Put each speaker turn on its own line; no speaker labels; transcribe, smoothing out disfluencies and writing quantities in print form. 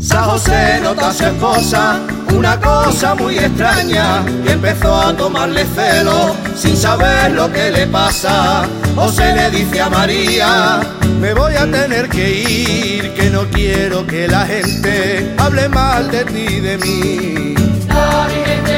San José nota a su esposa una cosa muy extraña y empezó a tomarle celo sin saber lo que le pasa. José le dice a María: me voy a tener que ir, que no quiero que la gente hable mal de ti y de mí.
La Virgen